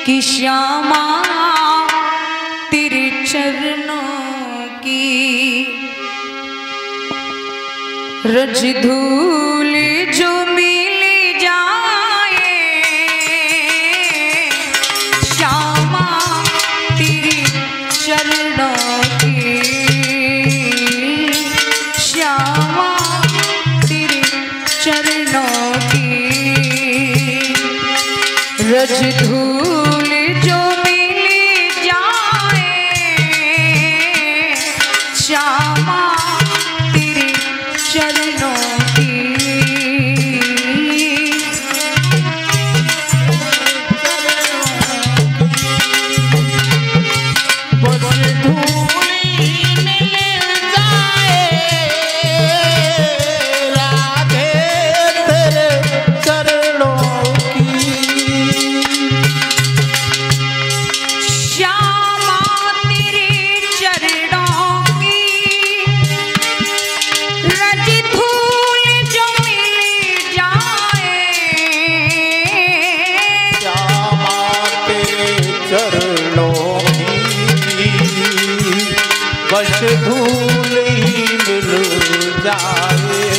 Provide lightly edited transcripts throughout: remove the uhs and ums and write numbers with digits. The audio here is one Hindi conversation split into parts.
कि श्यामा तेरे चरणों की रज धूल जो मिल जाए, श्यामा तेरे चरणों की, श्यामा तेरे चरणों की रज धूल जो मिल जाए, श्यामा तेरे चरणों की। बस धूल ही मिल जाए,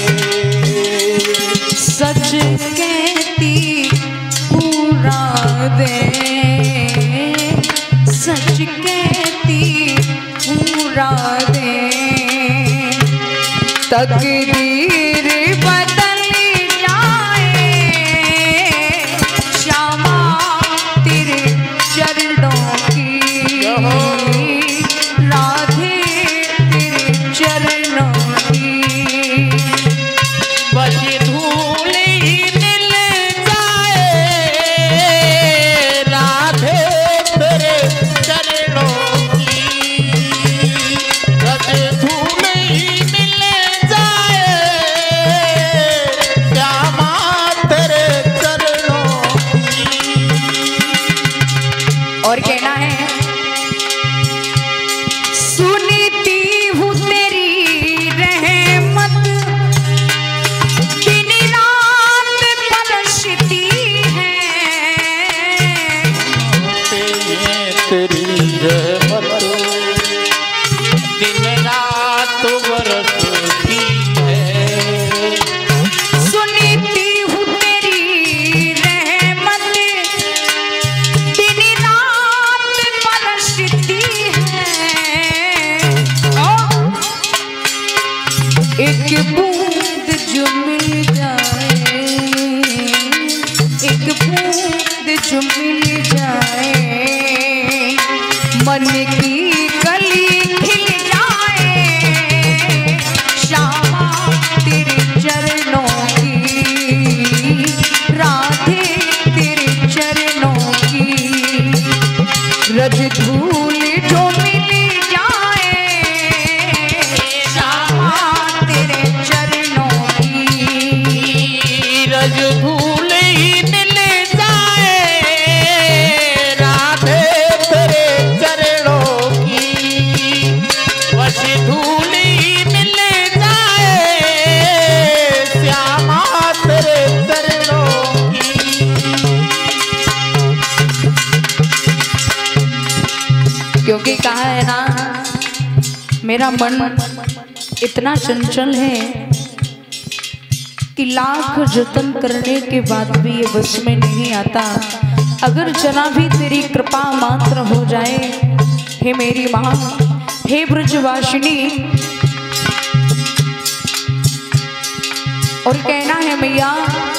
सच कहती पूरा दे, सच कहती पूरा दे, तकदीर बदल जाए, श्यामा तेरे चरणों की, राधे तेरे चरणों की। बस धूल ही मिल जाए, राधे तेरे चरणों की, बस धूल ही मिल जाए, श्यामा तेरे चरणों की। और कहना है, सुनती हूँ तेरी रहमत दिन रात बरसती है, तेरी रहमत दिन रात बरसती है, सुनती हूँ तेरी रहमत दिन रात बरसती है, एक बूंद जो मिल जाए, एक बूंद जो मिल जाए, मन की कली खिल जाए, श्यामा तेरे चरणों की, राधे तेरे चरणों की, रज धूल जो मिल जाए, श्यामा तेरे चरणों की, रज धूल ही मिल जाए, राधे तेरे चरणों की, बस धूल ही मिल जाए, श्यामा तेरे चरणों की। क्योंकि कहा है ना, मेरा मन इतना चंचल है कि लाख जतन करने के बाद भी ये बस में नहीं आता। अगर जरा भी तेरी कृपा मात्र हो जाए, हे मेरी माँ, हे ब्रजवासिनी। और कहना है मैया,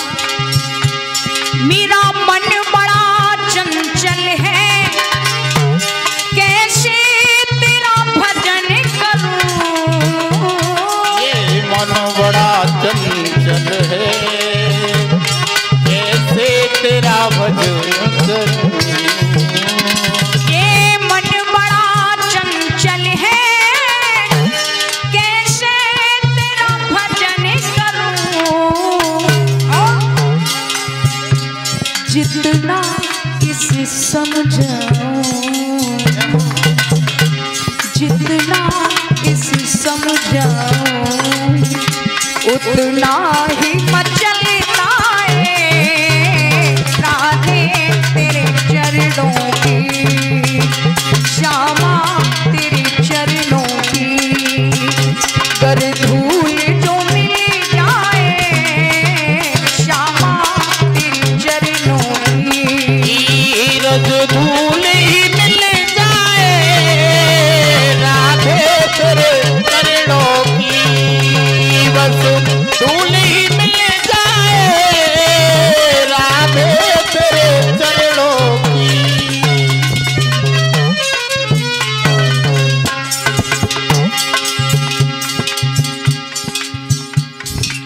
मेरा मन बड़ा चंचल है, कैसे तेरा भजन करूं, ये मन बड़ा चंचल है, कैसे तेरा भजन करूं, ये मन बड़ा चंचल है, कैसे तेरा भजन करूं, जितना इसे समझाऊं, जितना इसे समझाऊं, उतना ही मचलता है, राधे तेरे चरणों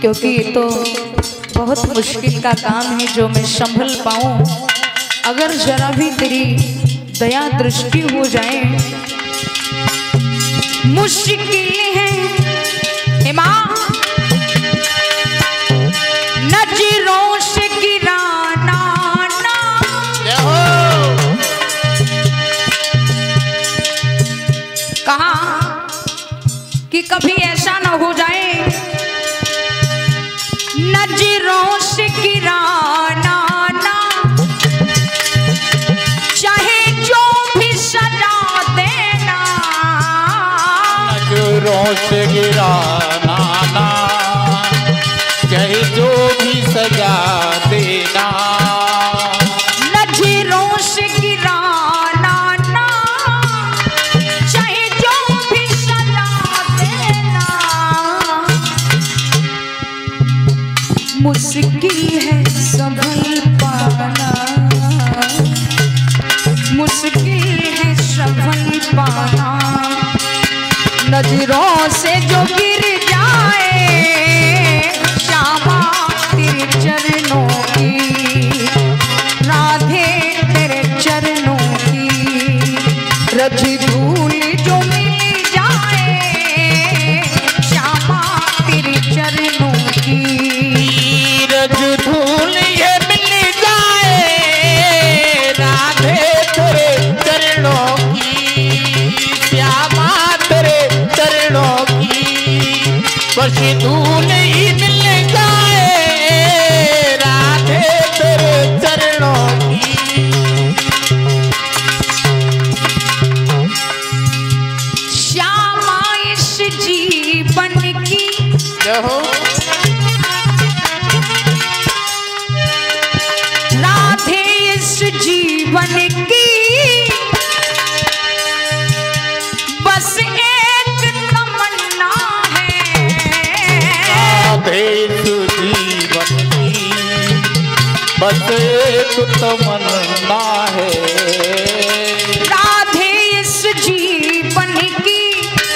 क्योंकि ये तो बहुत मुश्किल का काम है जो मैं संभल पाऊं। अगर जरा भी तेरी दया दृष्टि हो जाए, मुश्किल है हे माँ नजरों से गिराना ना। कहा कि कभी ऐसा ना हो जाए नजरों से गिराना ना, चाहे जो भी सजा देना। नजरों से गिराना ना, चाहे जो भी सजा देना। नजरों से गिराना ना, चाहे जो भी सजा देना। मुश्किल है संभल पाना, मुश्किल है संभल पाना। नजरों से जो गिर जाए श्यामा तेरे चरणों की, राधे तेरे चरणों की। रज धूल जो मिल जाए श्यामा तेरे चरणों की। रज धूल ये मिल जाए राधे तेरे चरणों की, श्यामा तेरे चरणों की। बस धूल ही मिल जाए राधे तेरे चरणों की। श्यामा इस जीवन की हो राधे इस जीवन की, बस एक तमन्ना है। राधे इस जीवन की, बस एक तमन्ना है। राधे इस जीवन की,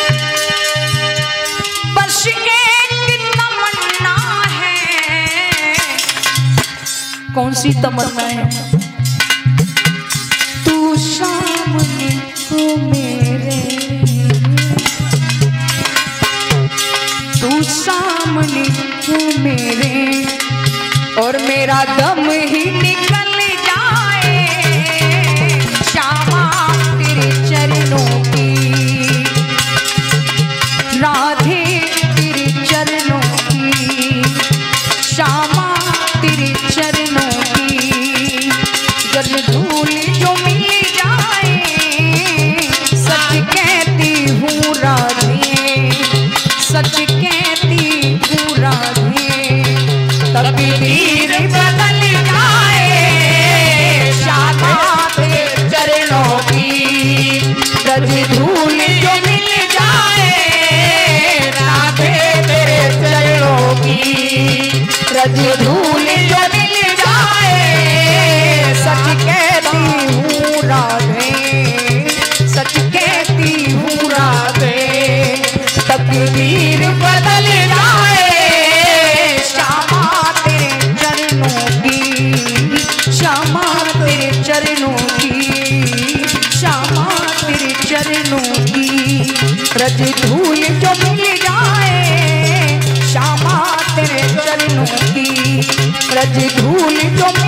बस एक तमन्ना है। कौन सी तमन्ना है? तू सामने हो मेरे, तू सामने हो मेरे, और मेरा दम ही निकल जाए श्यामा तेरे चरणों की। राधे तेरे चरणों की, श्यामा तेरे चरणों की। जल धूल जो मिल जाए सच कहती हूँ राधे, सच कहती हूँ राधे। तकदीर बदल जाए श्यामा तेरे चरणों की। रज धूल जो मिल जाए राधे तेरे चरणों की। रज धूल जो मिल जाए सच कहती हूँ राधे, सच कहती हूँ राधे। तकदीर बदल जाए श्यामा तेरे चरणों की, श्यामा तेरे चरणों की, श्यामा तेरे चरणों की। रज धूल जो मिल जाए श्यामा तेरे चरणों की। रज धूल जो